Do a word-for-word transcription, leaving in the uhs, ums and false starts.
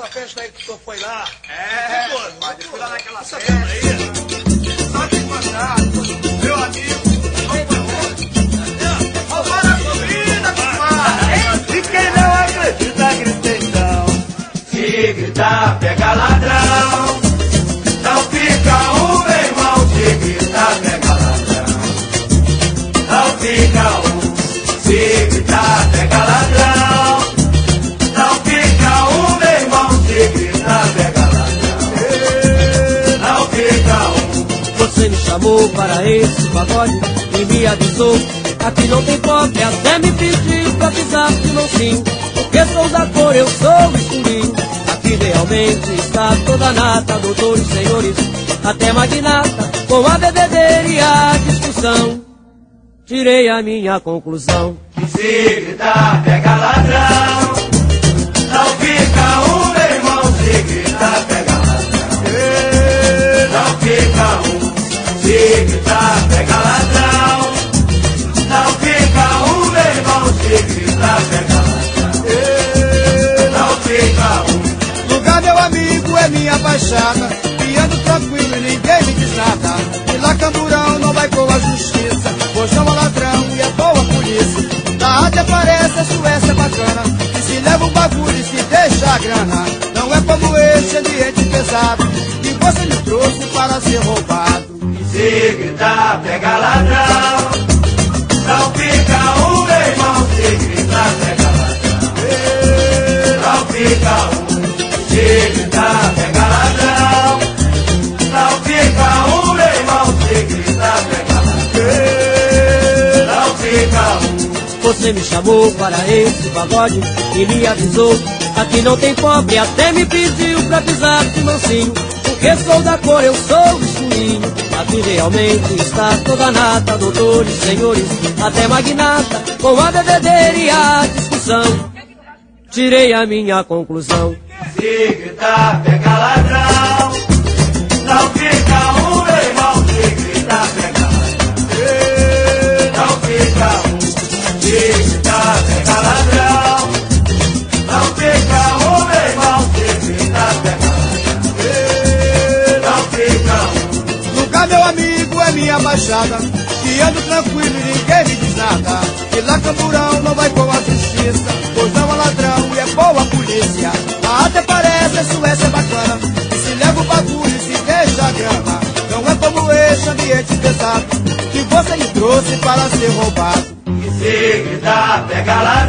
aquela festa aí que o senhor foi lá. É, pô, padre, fui lá naquela essa festa turma aí. Só te mandar, meu amigo, roubaram a comida, compadre. E quem não acredita, grita então. Se gritar, pega ladrão. Não fica um, meu irmão. Se gritar, pega ladrão. Não fica um. Se gritar, pega ladrão. Não fica um, meu irmão. Se gritar, pega ladrão. Não fica um. Você me chamou para esse pagode e me avisou. Aqui não tem pobre, até me pediu pra avisar que não sim. Porque sou da cor, eu sou escurinho. Aqui realmente está toda a nata, doutores, senhores, até magnata, com a bebedeira e a discussão. Tirei a minha conclusão. Se gritar, pega ladrão. Não fica um, meu irmão. Se gritar, pega ladrão. Não fica um. Se gritar, pega ladrão. Não fica um, meu irmão. Se gritar, pega ladrão. Não fica um. Lugar, meu amigo, é minha baixada. E ando tranquilo e ninguém me diz nada. E lá Camburão não vai com a justiça, pois não é ladrão e é boa a polícia. Na Ásia parece a Suécia é bacana. E se leva o bagulho e se deixa a grana. Não é como esse ambiente pesado que você me trouxe para ser roubado. Se gritar, pega ladrão. Não fica um, meu irmão. Se gritar, pega ladrão. Não fica um. Se gritar, pega ladrão. Não fica um, meu irmão. Se gritar, pega ladrão. Não fica um. Você me chamou para esse pagode e me avisou. Aqui não tem pobre, até me pediu pra pisar de mansinho. Porque sou da cor, eu sou escurinho. Aqui realmente está toda a nata, doutores, senhores, até magnata, com a bebedeira e a discussão. Tirei a minha conclusão. Se gritar, pega ladrão. Não fica um, meu irmão. Se gritar, pega ladrão. Não fica um. Se gritar, pega ladrão. Não fica um, meu irmão. Se gritar, pega ladrão. Não fica um. Lugar, meu amigo, é minha baixada. E ando tranquilo e ninguém me diz nada. E lá Camburão não vai com a justiça, pois não é ladrão e é boa a polícia. A até parece a Suécia é bacana. E se leva o bagulho e se deixa a grana. Não é como esse ambiente pesado que você me trouxe para ser roubado. Se gritar, pega ladrão.